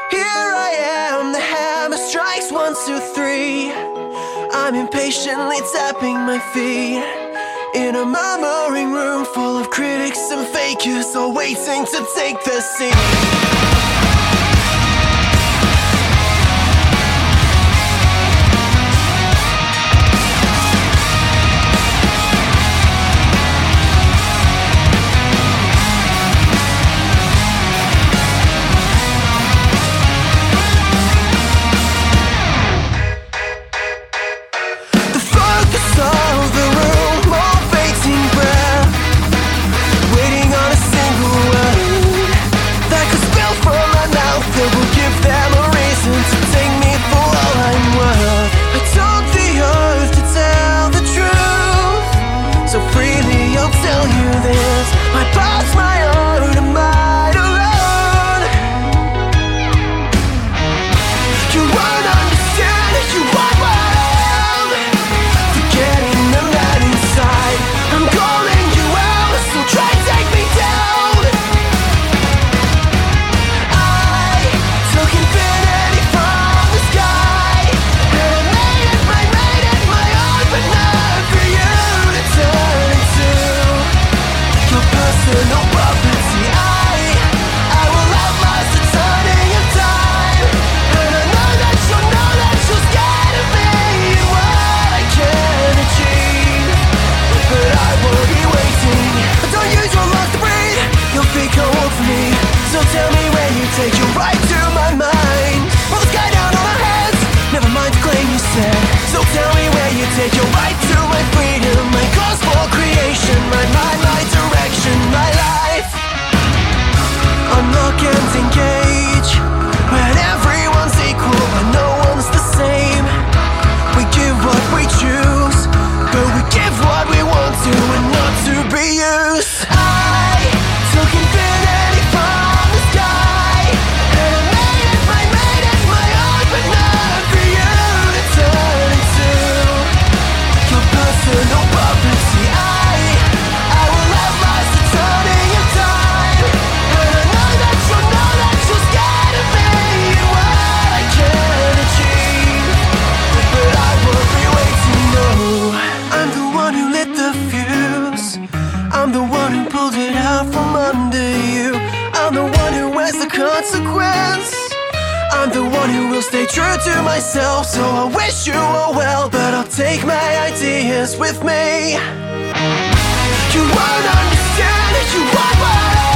Here I am, the hammer strikes 1, 2, 3. I'm impatiently tapping my feet in a murmuring room full of critics and fakers, all waiting to take their seat. Take you right to my mind. Roll the sky down on our heads, never mind the claim you said. So tell me where you take your right to my freedom, my cause for creation, my mind, my direction, my life. Unlock and engage, when everyone's equal but no one's the same. We give what we choose, but we give what we want to and not to be used. I took infinity from the sky. No property, I will outlast the turning of time. And I know that you're scared of me and what I can achieve, but I won't be waiting, no. I'm the one who lit the fuse, I'm the one who pulled it out from under you, I'm the one who wears the consequence, I'm the one who will stay true to myself. So I wish you were well, but I'll take my ideas with me. You won't understand, you won't.